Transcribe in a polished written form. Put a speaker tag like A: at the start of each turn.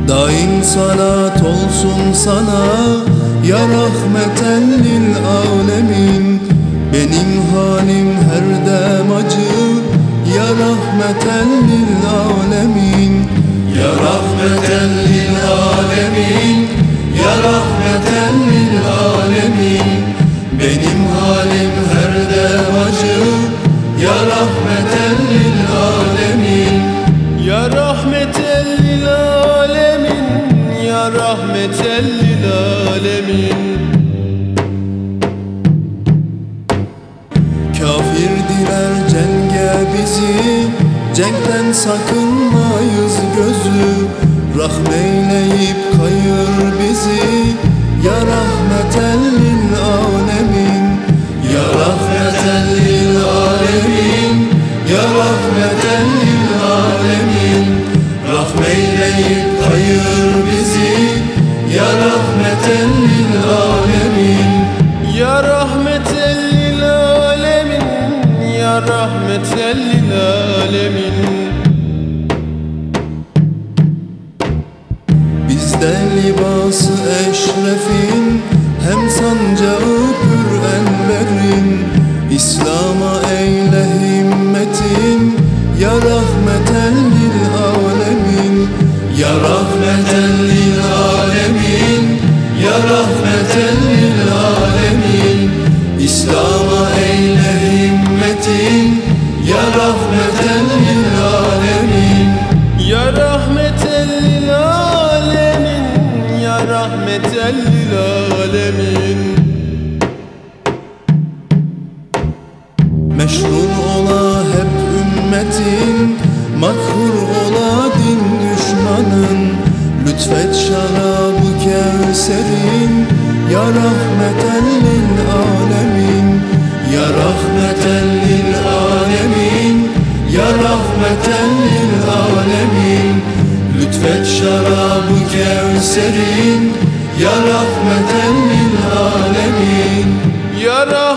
A: Daim salat olsun sana ya rahmeten lil alemin. Benim halim her dem acı ya rahmeten lil alemin. Ya rahmeten lil alemin, ya rahmeten lil alemin. Benim halim her dem acı ya rahmeten lil alemin.
B: Ya rahmeten lil alemin, ya rahmeten lil alemin.
A: Kafir diler cenge bizi, cenkten sakınmayız gözü. Rahmeyleyip kayır bizi ya rahmeten lil alemin. Ya rahmeten lil alemin, ya rahmeten lil alemin. Rahmeyleyip kayır bizi ya rahmeten lil alemin.
B: Ya rahmeten lil alemin, ya rahmeten lil alemin.
A: Bizde libası eşrefin, hem sancağı pür enverin. İslam'a eyle himmetin ya rahmeten lil alemin. Ya rahmeten lil alemin, ya rahmeten lil alemin. İslam'a eyle himmetin ya rahmeten lil alemin.
B: Ya rahmeten lil alemin, ya rahmeten lil alemin.
A: Meşrur ola hep ümmetin, makhur ola din düşmanın. Lütfet şarabı Kevser'in ya rahmeten lil alemin. Ya rahmeten lil alemin, ya rahmeten lil alemin. Lütfet şarabı Kevser'in ya rahmeten lil alemin.
B: Ya